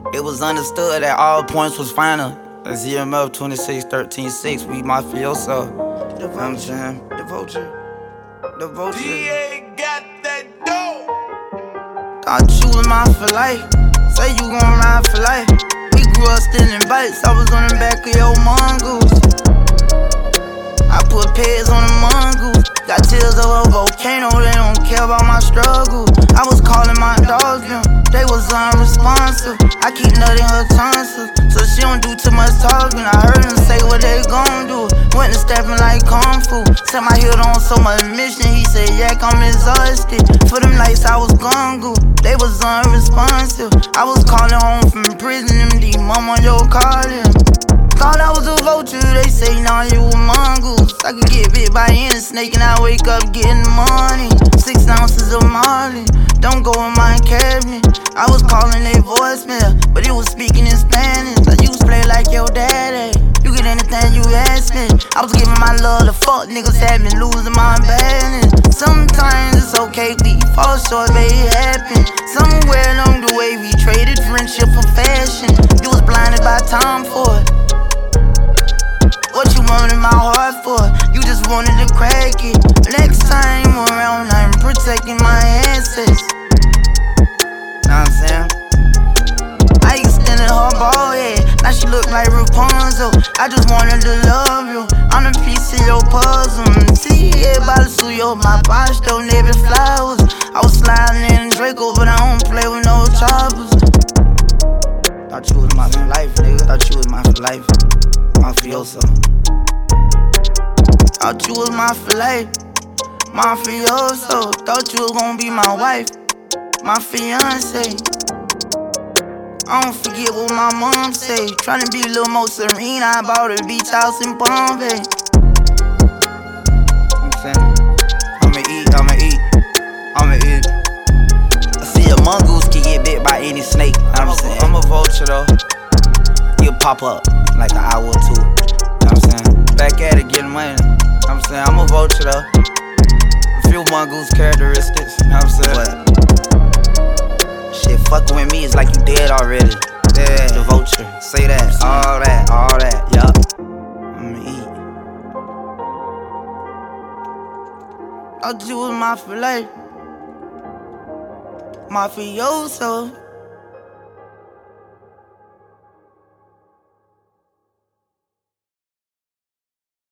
It was understood that all points was final. That's EMF 26-13-6. We mafioso. The vulture. The vulture. The vulture. DA got that dope. Thought you was mine for life. Say you gon' ride for life. We grew up stealing bikes. I was on the back of your mongoose. I put pads on the mongoose. Got tears of a volcano. They don't care about my struggle. I was calling my dogs, them. They was unresponsive. I keep nutting her tonsils, so she don't do too much talking. I heard them say what they gon' do. Went to stepping like Kung Fu. Set my heel on so much mission. He said, Yak, I'm exhausted. For them nights I was gongo. They was unresponsive. I was calling home from prison. Them D mama, yo, calling. Thought I was a vulture. They say, nah, you a mongoose. I could get bit by any snake and I wake up getting money. 6 ounces of Molly. Don't go in my cabinet. I was calling a voicemail, but it was speaking in Spanish. I used to play like your daddy. You get anything you ask me. I was giving my love to fuck niggas, had me losing my balance. Sometimes it's okay, we fall short, baby, it happen. Somewhere along the way, we traded friendship for fashion. You was blinded by time for it. What you wanted my heart for? You just wanted to crack it. Next time around, I'm protecting my assets. Know what I'm saying? I extended her ball head. Now she look like Rapunzel. I just wanted to love you. I'm a piece of your puzzle. See, everybody suyo. My boss don't live in flowers. I was sliding in Draco, but I don't play with no choppers. Thought you was my for life, nigga. Thought you was my for life. Mafioso. Thought you was my for life. Mafioso. Thought you was gonna be my wife, my fiance. I don't forget what my mom say. Tryna be a little more serene. I bought a beach house in Palm Bay. I'm saying, I'ma eat. I see a mongoose can get bit by any snake. I'm saying, I'm a vulture though. He'll pop up like an hour or two. I'm saying, back at it, getting money. I'm saying, I'm a vulture though. A few mongoose characteristics. I'm saying, what? Shit, fucking with me is like you dead already. Yeah, the vulture. Say that, all that, yup. I'ma eat. Thought you was my for life. Mafioso.